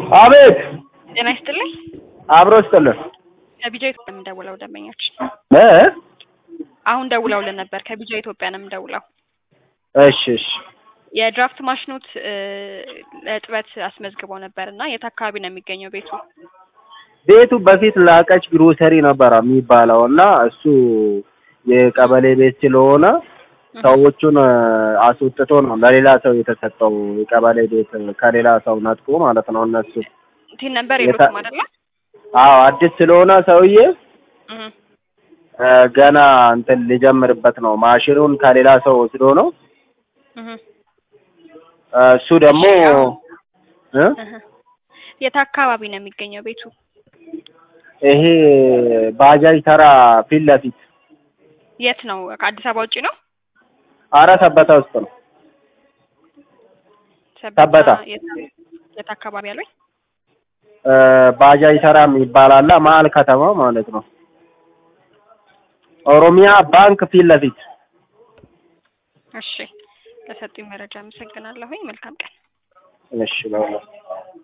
አቤት ጤና ይስጥልኝ። አብሮ ይስጥልኝ። ከቢጃ ኢትዮጵያ ነው የምደውለው ደንበኛችን። እ አሁን ደውለውልን ነበር። ከቢጃ ኢትዮጵያ ነው የምደውለው። እሺ እሺ። የድራፍት ማሽኖት እጥበት አስመዝግበው ነበርና የት አካባቢ ነው የሚገኘው ቤቱ? ቤቱ በፊት ላቀች ግሮሰሪ ነበር የሚባለው እና እሱ የቀበሌ ቤት ስለሆነ ሰዎቹን አስወጥቶ ነው ለሌላ ሰው የተሰጠው። የቀበሌ ቤት ከሌላ ሰው ነጥቆ ማለት ነው። እነሱ እንትን ነበር የሉትም አይደለ? አዎ አዲስ ስለሆነ ሰውዬ ገና እንትን ሊጀምርበት ነው። ማሽኑን ከሌላ ሰው ወስዶ ነው። እሱ ደግሞ የት አካባቢ ነው የሚገኘው ቤቱ? ይሄ ባጃጅ ተራ ፊት ለፊት። የት ነው? ከአዲስ አበባ ውጪ ነው? ኧረ ሰበታ ውስጥ ነው። ሰበታ የት አካባቢ አለኝ? ባጃጅ ተራ ይባላል። መሀል ከተማ ማለት ነው። ኦሮሚያ ባንክ ፊት ለፊት። እሺ፣ ለሰጡኝ መረጃ አመሰግናለሁ። መልካም ቀን። እሺ ነው።